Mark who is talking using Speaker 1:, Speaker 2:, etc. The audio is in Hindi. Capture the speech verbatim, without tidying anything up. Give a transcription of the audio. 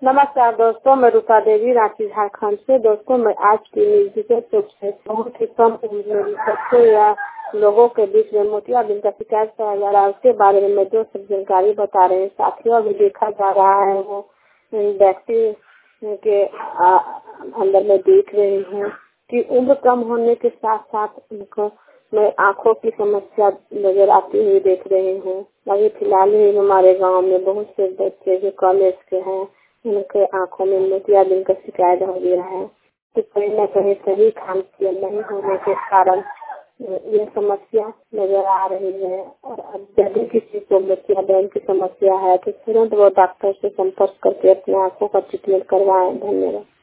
Speaker 1: नमस्कार दोस्तों, मैं रूपा देवी रांची झारखंड से। दोस्तों, मैं आज की न्यूज विशेष रूप से बहुत ही कम उम्र में बच्चों या लोगों के बीच में मोतियाबिंद का शिकायत कराया जा रहा है, उसके बारे में मैं जो सब जानकारी बता रहे हैं। साथियों, अभी देखा जा रहा है वो व्यक्ति के आ, अंदर में देख रहे हैं कि उम्र कम होने के साथ साथ उनको में आँखों की समस्या नजर आती हुई देख रहे हैं। अभी फिलहाल ही हमारे गांव में बहुत से बच्चे जो कॉलेज के हैं, उनके आंखों में मोतियाबिंद का शिकायत हो गया है। तो कहीं न कहीं सही खान पान नहीं होने के कारण ये समस्या नजर आ रही है। और यदि किसी को मोतियाबिंद की समस्या है तो तुरंत वो डॉक्टर से संपर्क करके अपने आंखों का ट्रीटमेंट करवाएं। धन्यवाद।